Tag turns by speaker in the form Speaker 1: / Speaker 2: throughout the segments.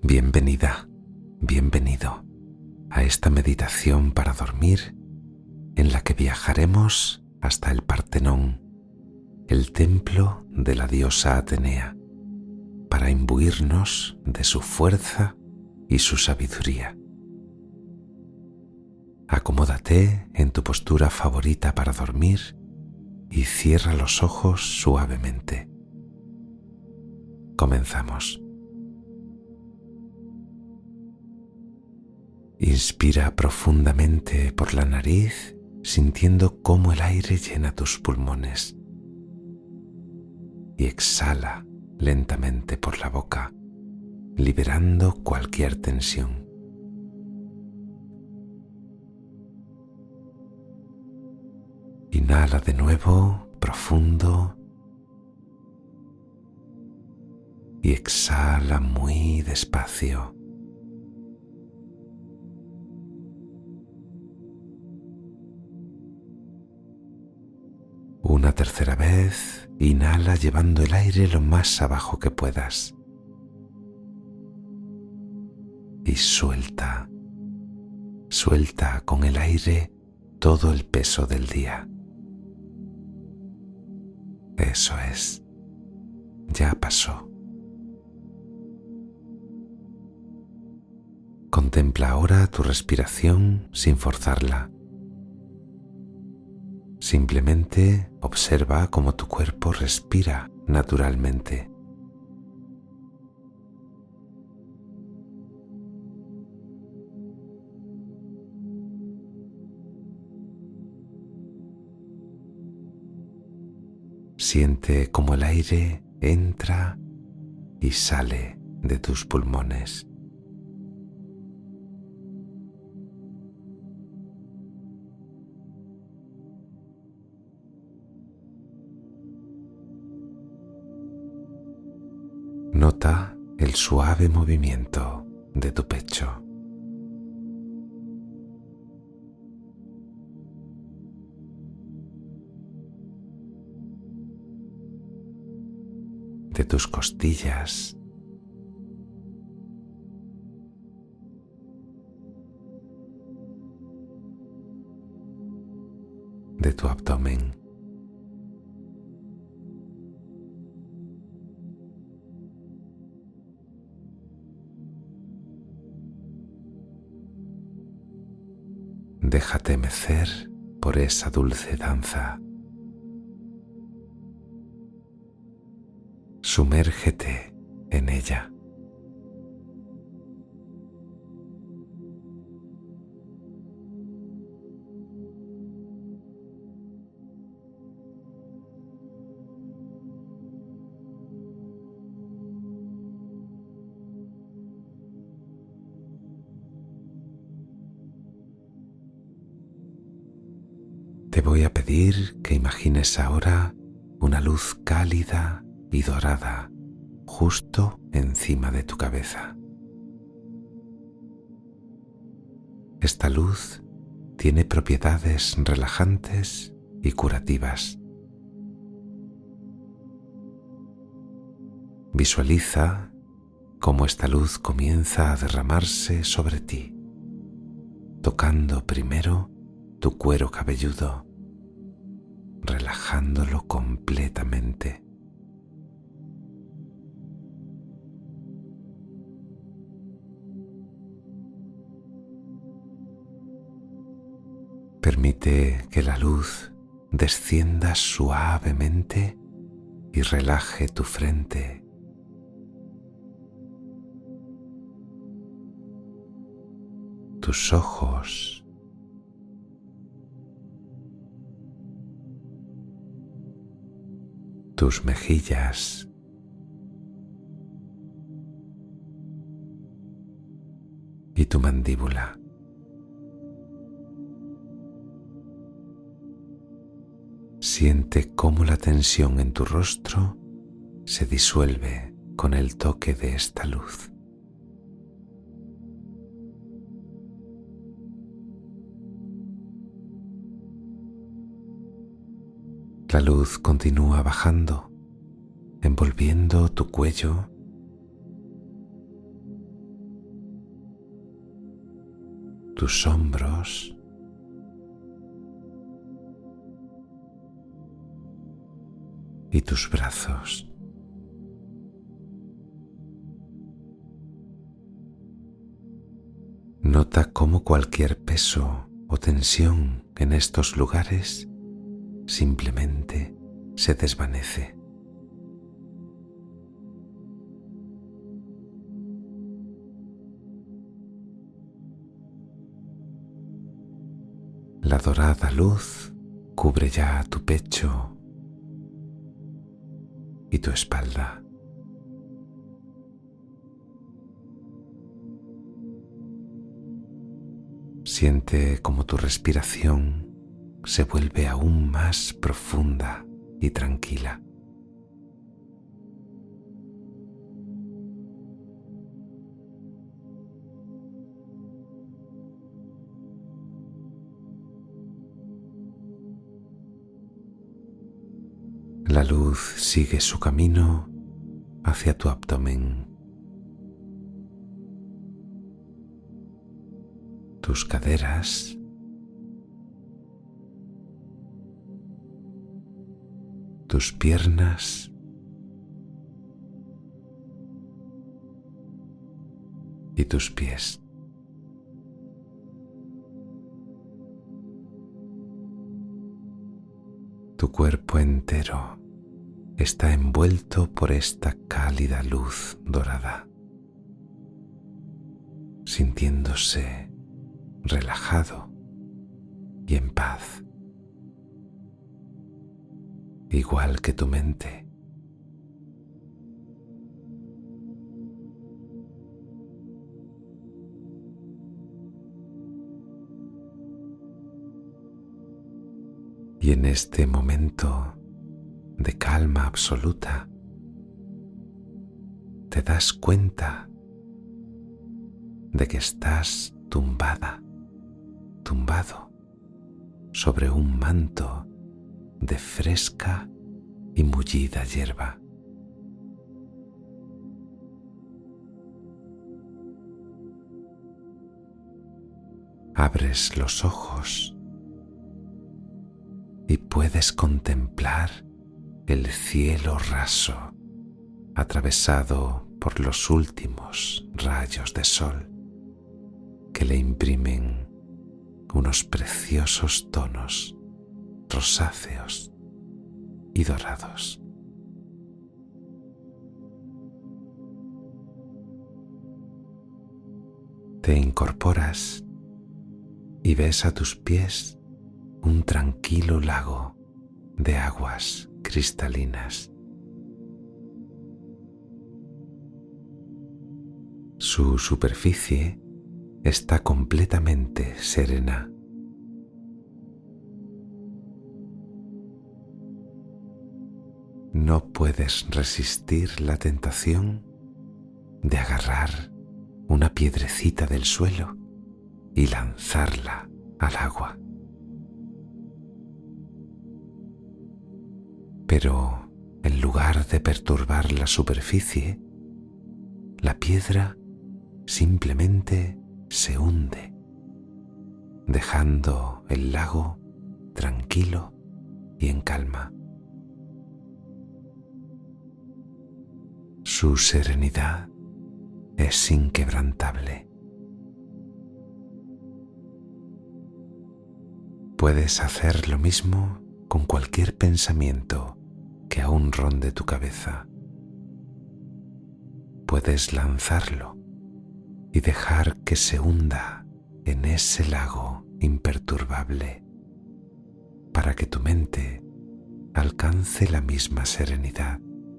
Speaker 1: Bienvenida, bienvenido a esta meditación para dormir en la que viajaremos hasta el Partenón, el templo de la diosa Atenea, para imbuirnos de su fuerza y su sabiduría. Acomódate en tu postura favorita para dormir y cierra los ojos suavemente. Comenzamos. Inspira profundamente por la nariz, sintiendo cómo el aire llena tus pulmones. Y exhala lentamente por la boca, liberando cualquier tensión. Inhala de nuevo, profundo. Y exhala muy despacio. Una tercera vez, inhala llevando el aire lo más abajo que puedas. Y suelta, suelta con el aire todo el peso del día. Eso es, ya pasó. Contempla ahora tu respiración sin forzarla. Simplemente observa cómo tu cuerpo respira naturalmente. Siente cómo el aire entra y sale de tus pulmones. Nota el suave movimiento de tu pecho. De tus costillas. De tu abdomen. Déjate mecer por esa dulce danza. Sumérgete en ella. Te voy a pedir que imagines ahora una luz cálida y dorada justo encima de tu cabeza. Esta luz tiene propiedades relajantes y curativas. Visualiza cómo esta luz comienza a derramarse sobre ti, tocando primero tu cuero cabelludo, relajándolo completamente. Permite que la luz descienda suavemente y relaje tu frente. Tus ojos. Tus mejillas. Y tu mandíbula. Siente cómo la tensión en tu rostro se disuelve con el toque de esta luz. La luz continúa bajando, envolviendo tu cuello, tus hombros, y tus brazos. Nota cómo cualquier peso o tensión en estos lugares simplemente se desvanece. La dorada luz cubre ya tu pecho y tu espalda. Siente como tu respiración se vuelve aún más profunda y tranquila. La luz sigue su camino hacia tu abdomen, tus caderas, tus piernas y tus pies. Tu cuerpo entero está envuelto por esta cálida luz dorada, sintiéndose relajado y en paz, igual que tu mente. Y en este momento de calma absoluta, te das cuenta de que estás tumbado sobre un manto de fresca y mullida hierba. Abres los ojos y puedes contemplar el cielo raso atravesado por los últimos rayos de sol que le imprimen unos preciosos tonos rosáceos y dorados. Te incorporas y ves a tus pies un tranquilo lago de aguas cristalinas. Su superficie está completamente serena. No puedes resistir la tentación de agarrar una piedrecita del suelo y lanzarla al agua. Pero en lugar de perturbar la superficie, la piedra simplemente se hunde, dejando el lago tranquilo y en calma. Su serenidad es inquebrantable. Puedes hacer lo mismo con cualquier pensamiento que aún ronde tu cabeza. Puedes lanzarlo y dejar que se hunda en ese lago imperturbable para que tu mente alcance la misma serenidad.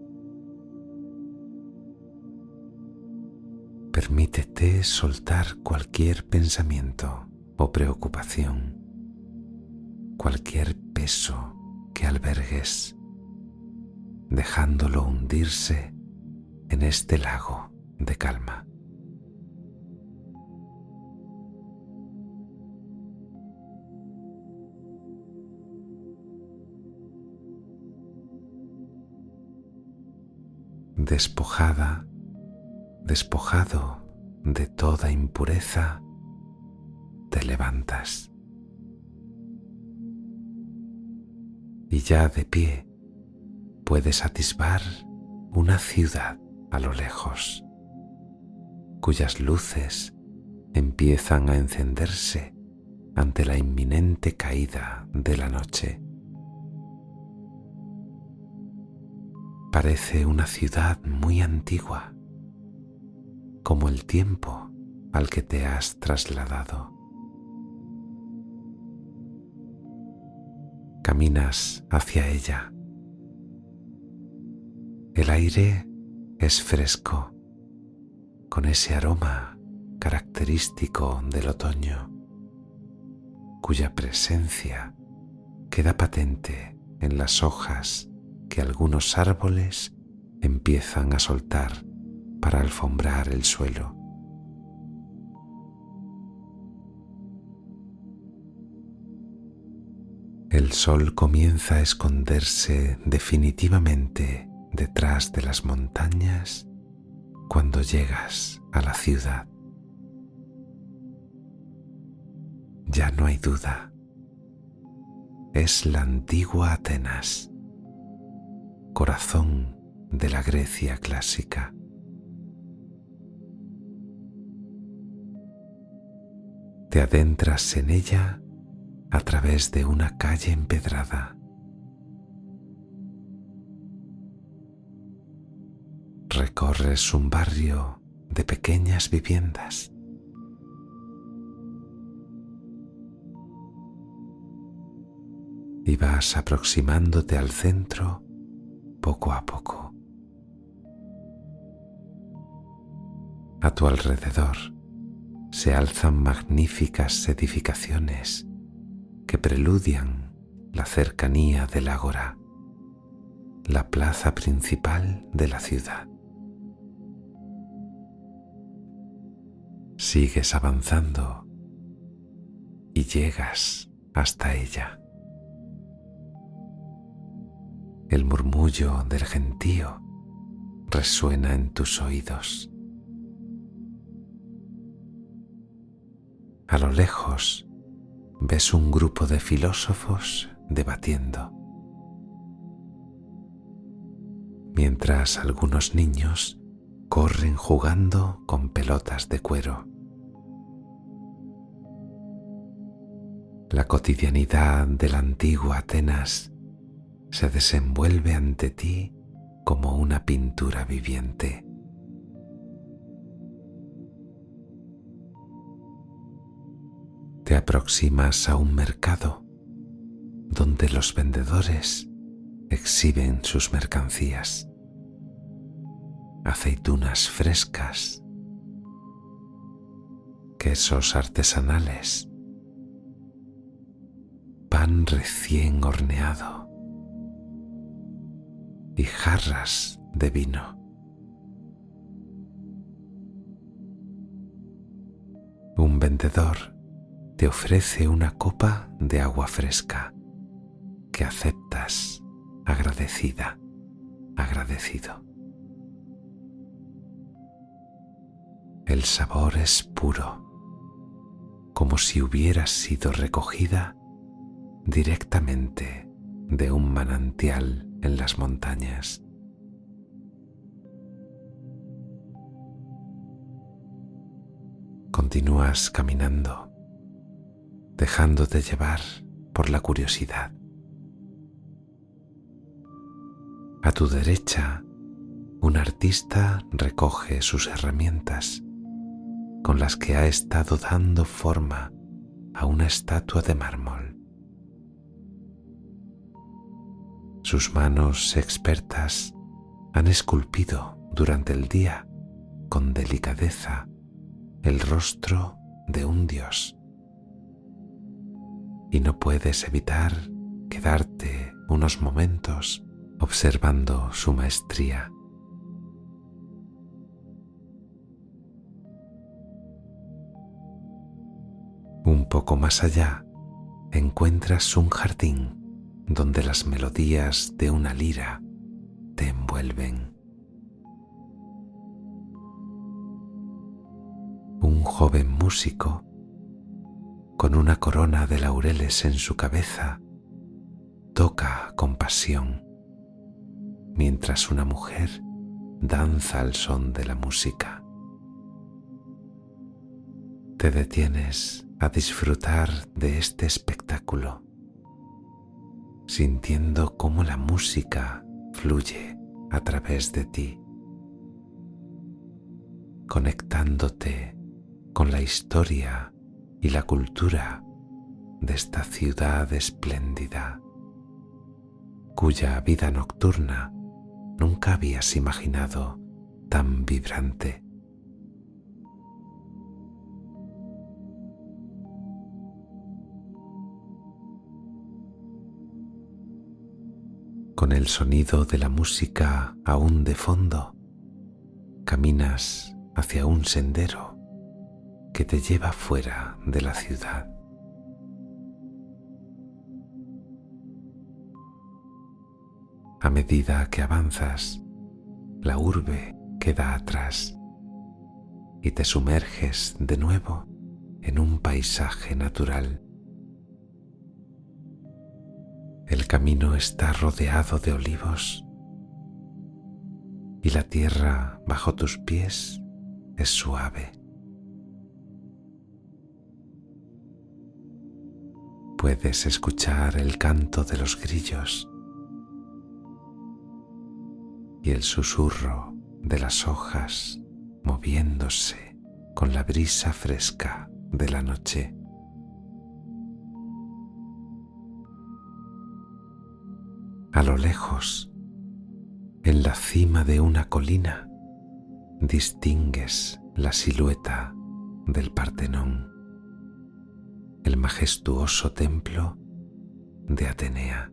Speaker 1: Permítete soltar cualquier pensamiento o preocupación, cualquier peso que albergues, dejándolo hundirse en este lago de calma. Despojado de toda impureza, te levantas. Y ya de pie puedes atisbar una ciudad a lo lejos, cuyas luces empiezan a encenderse ante la inminente caída de la noche. Parece una ciudad muy antigua, como el tiempo al que te has trasladado. Caminas hacia ella. El aire es fresco, con ese aroma característico del otoño, cuya presencia queda patente en las hojas que algunos árboles empiezan a soltar para alfombrar el suelo. El sol comienza a esconderse definitivamente detrás de las montañas cuando llegas a la ciudad. Ya no hay duda, es la antigua Atenas, corazón de la Grecia clásica. Te adentras en ella a través de una calle empedrada. Recorres un barrio de pequeñas viviendas. Y vas aproximándote al centro poco a poco. A tu alrededor se alzan magníficas edificaciones que preludian la cercanía del ágora, la plaza principal de la ciudad. Sigues avanzando y llegas hasta ella. El murmullo del gentío resuena en tus oídos. A lo lejos ves un grupo de filósofos debatiendo, mientras algunos niños corren jugando con pelotas de cuero. La cotidianidad de la antigua Atenas se desenvuelve ante ti como una pintura viviente. Te aproximas a un mercado donde los vendedores exhiben sus mercancías: aceitunas frescas, quesos artesanales, pan recién horneado y jarras de vino. Un vendedor te ofrece una copa de agua fresca que aceptas agradecido. El sabor es puro, como si hubiera sido recogida directamente de un manantial en las montañas. Continúas caminando, dejándote llevar por la curiosidad. A tu derecha, un artista recoge sus herramientas con las que ha estado dando forma a una estatua de mármol. Sus manos expertas han esculpido durante el día con delicadeza el rostro de un dios. Y no puedes evitar quedarte unos momentos observando su maestría. Un poco más allá encuentras un jardín donde las melodías de una lira te envuelven. Un joven músico con una corona de laureles en su cabeza, toca con pasión, mientras una mujer danza al son de la música. Te detienes a disfrutar de este espectáculo, sintiendo cómo la música fluye a través de ti, conectándote con la historia y la cultura de esta ciudad espléndida, cuya vida nocturna nunca habías imaginado tan vibrante. Con el sonido de la música aún de fondo, caminas hacia un sendero que te lleva fuera de la ciudad. A medida que avanzas, la urbe queda atrás y te sumerges de nuevo en un paisaje natural. El camino está rodeado de olivos y la tierra bajo tus pies es suave. Puedes escuchar el canto de los grillos y el susurro de las hojas moviéndose con la brisa fresca de la noche. A lo lejos, en la cima de una colina, distingues la silueta del Partenón, el majestuoso templo de Atenea,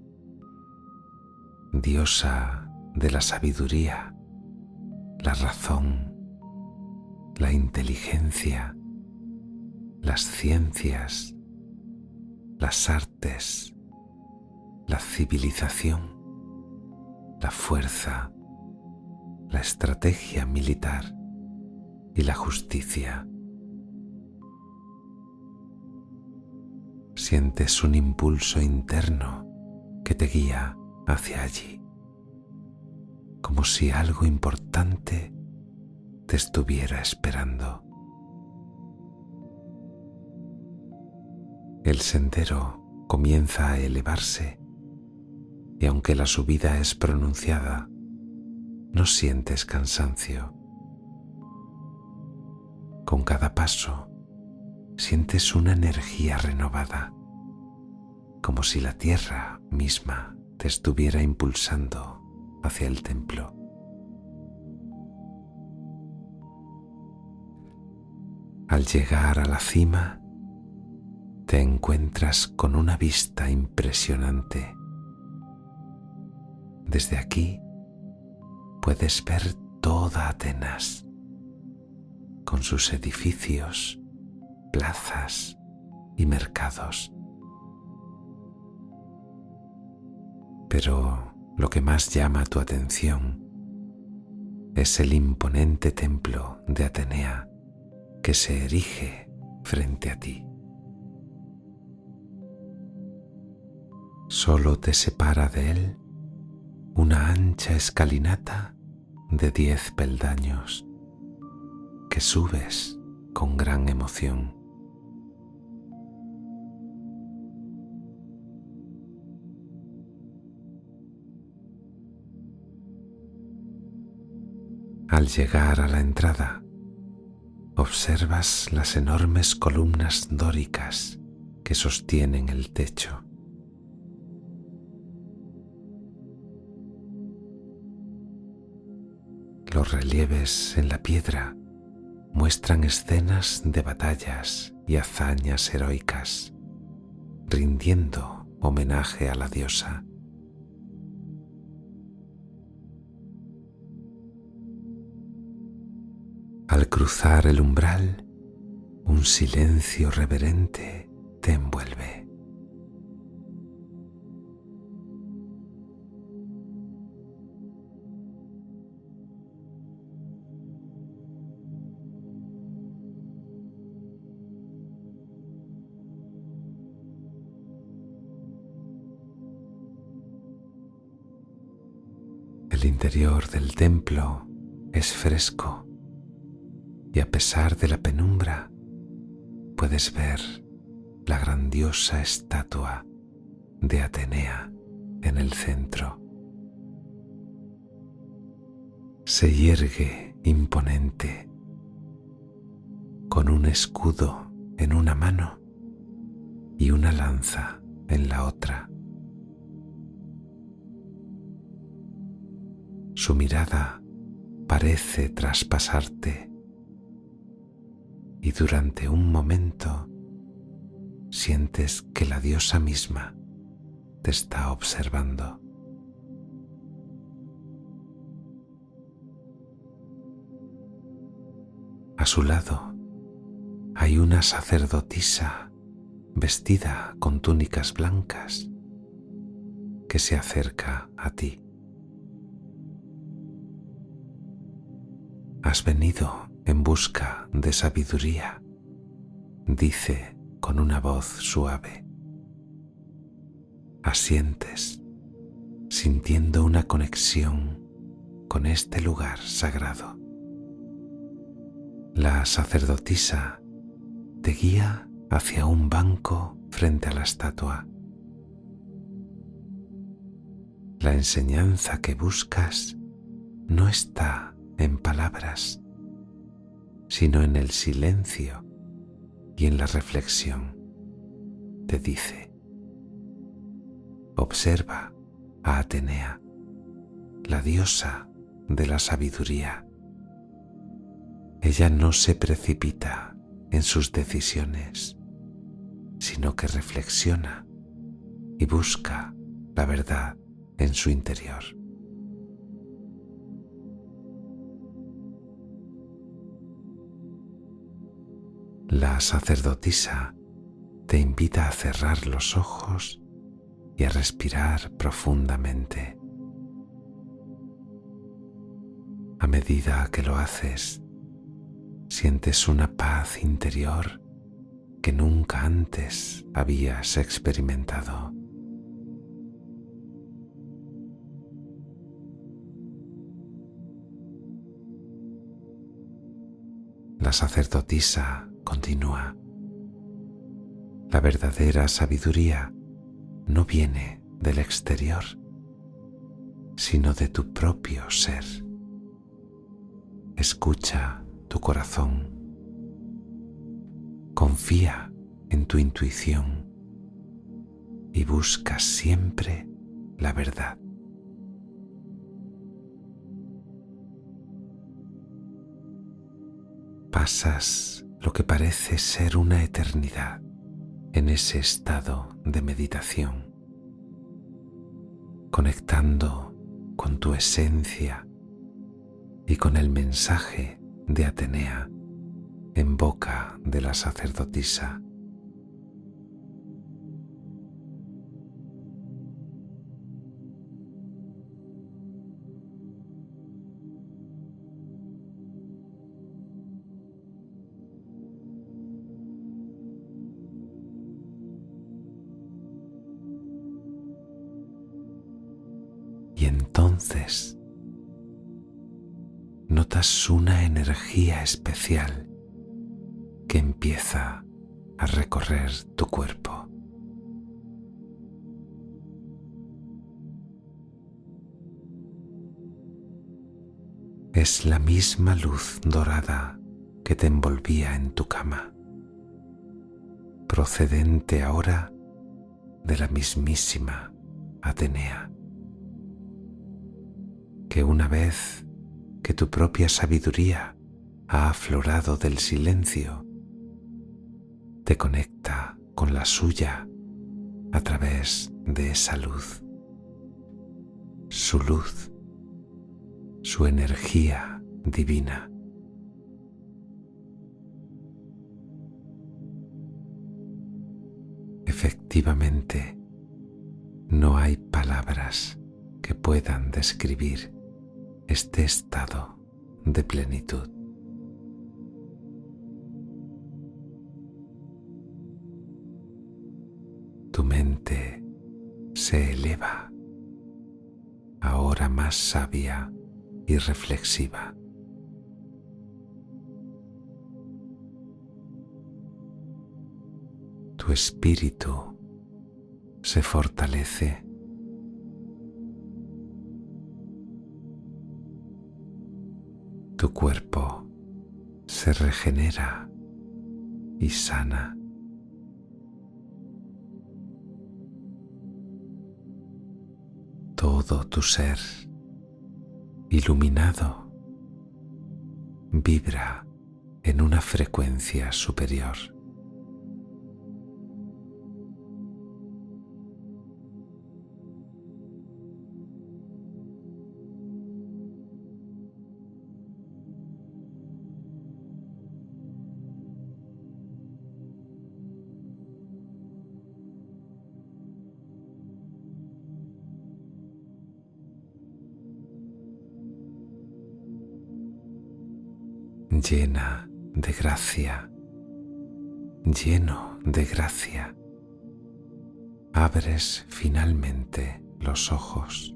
Speaker 1: diosa de la sabiduría, la razón, la inteligencia, las ciencias, las artes, la civilización, la fuerza, la estrategia militar y la justicia. Sientes un impulso interno que te guía hacia allí, como si algo importante te estuviera esperando. El sendero comienza a elevarse y aunque la subida es pronunciada, no sientes cansancio. Con cada paso sientes una energía renovada, como si la tierra misma te estuviera impulsando hacia el templo. Al llegar a la cima, te encuentras con una vista impresionante. Desde aquí puedes ver toda Atenas, con sus edificios, plazas y mercados. Pero lo que más llama tu atención es el imponente templo de Atenea que se erige frente a ti. Solo te separa de él una ancha escalinata de 10 peldaños que subes con gran emoción. Al llegar a la entrada, observas las enormes columnas dóricas que sostienen el techo. Los relieves en la piedra muestran escenas de batallas y hazañas heroicas, rindiendo homenaje a la diosa. Al cruzar el umbral, un silencio reverente te envuelve. El interior del templo es fresco y a pesar de la penumbra puedes ver la grandiosa estatua de Atenea en el centro. Se yergue imponente, con un escudo en una mano y una lanza en la otra. Su mirada parece traspasarte y durante un momento sientes que la diosa misma te está observando. A su lado hay una sacerdotisa vestida con túnicas blancas que se acerca a ti. Has venido en busca de sabiduría, dice con una voz suave. Asientes, sintiendo una conexión con este lugar sagrado. La sacerdotisa te guía hacia un banco frente a la estatua. La enseñanza que buscas no está en palabras, sino en el silencio y en la reflexión. Te dice: observa a Atenea, la diosa de la sabiduría. Ella no se precipita en sus decisiones, sino que reflexiona y busca la verdad en su interior. La sacerdotisa te invita a cerrar los ojos y a respirar profundamente. A medida que lo haces, sientes una paz interior que nunca antes habías experimentado. La sacerdotisa continúa: la verdadera sabiduría no viene del exterior, sino de tu propio ser. Escucha tu corazón. Confía en tu intuición y busca siempre la verdad. Pasas lo que parece ser una eternidad en ese estado de meditación, conectando con tu esencia y con el mensaje de Atenea en boca de la sacerdotisa. Y entonces notas una energía especial que empieza a recorrer tu cuerpo. Es la misma luz dorada que te envolvía en tu cama, procedente ahora de la mismísima Atenea, que una vez que tu propia sabiduría ha aflorado del silencio, te conecta con la suya a través de esa luz. Su luz, su energía divina. Efectivamente, no hay palabras que puedan describir este estado de plenitud. Tu mente se eleva, ahora más más sabia y reflexiva. Tu espíritu se fortalece. Tu cuerpo se regenera y sana. Todo tu ser, iluminado, vibra en una frecuencia superior. Llena de gracia, lleno de gracia, abres finalmente los ojos.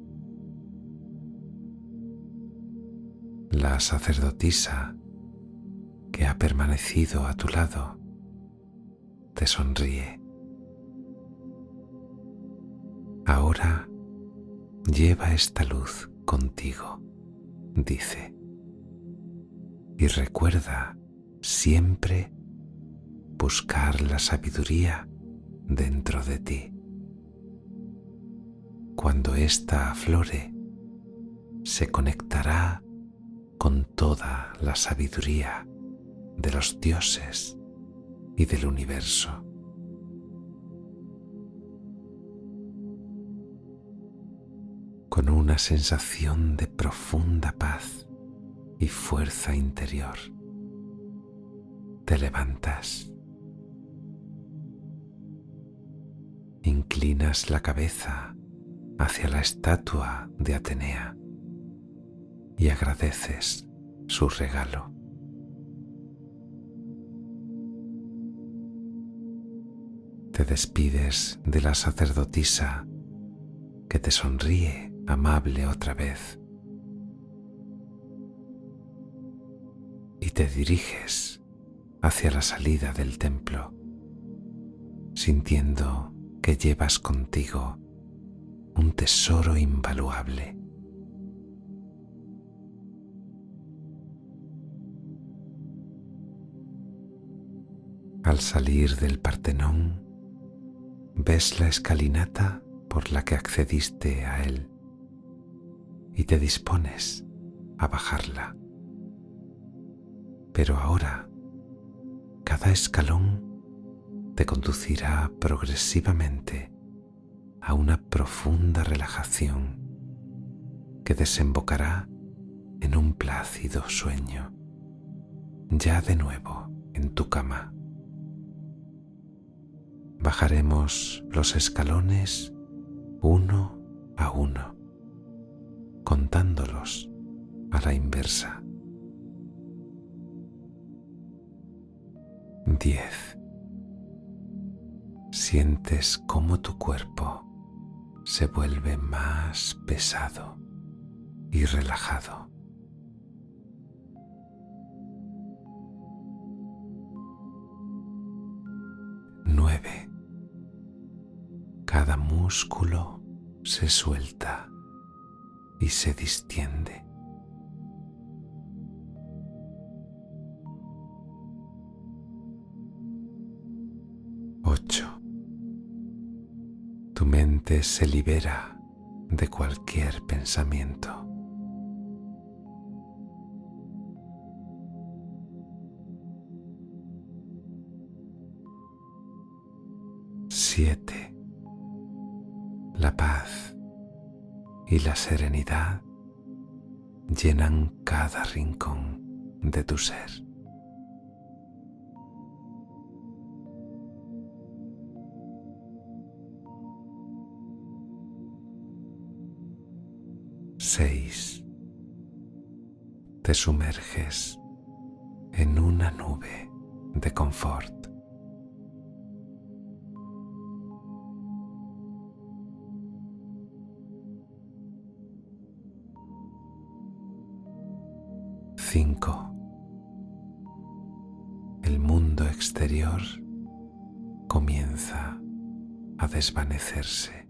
Speaker 1: La sacerdotisa que ha permanecido a tu lado te sonríe. Ahora lleva esta luz contigo, dice. Y recuerda siempre buscar la sabiduría dentro de ti. Cuando ésta aflore, se conectará con toda la sabiduría de los dioses y del universo. Con una sensación de profunda paz y fuerza interior, te levantas, inclinas la cabeza hacia la estatua de Atenea y agradeces su regalo. Te despides de la sacerdotisa que te sonríe amable otra vez y te diriges hacia la salida del templo, sintiendo que llevas contigo un tesoro invaluable. Al salir del Partenón, ves la escalinata por la que accediste a él y te dispones a bajarla. Pero ahora, cada escalón te conducirá progresivamente a una profunda relajación que desembocará en un plácido sueño, ya de nuevo en tu cama. Bajaremos los escalones uno a uno, contándolos a la inversa. 10. Sientes cómo tu cuerpo se vuelve más pesado y relajado. 9. Cada músculo se suelta y se distiende. 8. Tu mente se libera de cualquier pensamiento. 7. La paz y la serenidad llenan cada rincón de tu ser. 6. Te sumerges en una nube de confort. 5. El mundo exterior comienza a desvanecerse.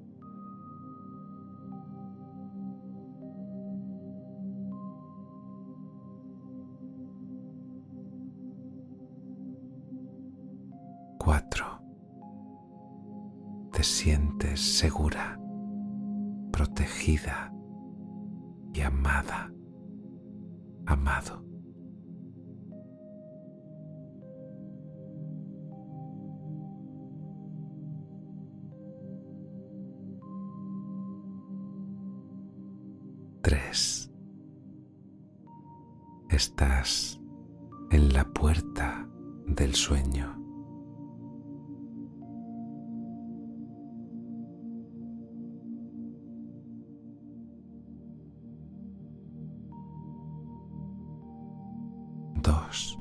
Speaker 1: 4. Te sientes segura, protegida y amada, amado. 3. Estás en la puerta del sueño. 2.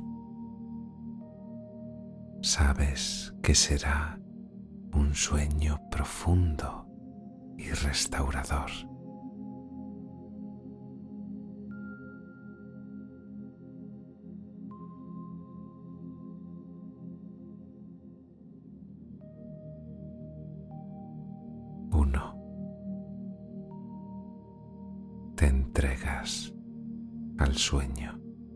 Speaker 1: Sabes que será un sueño profundo y restaurador. 1. Te entregas al sueño.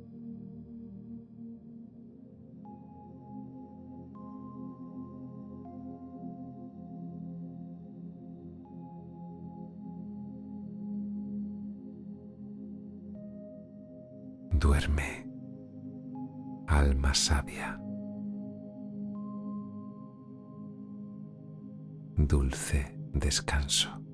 Speaker 1: Duerme, alma sabia. Dulce descanso.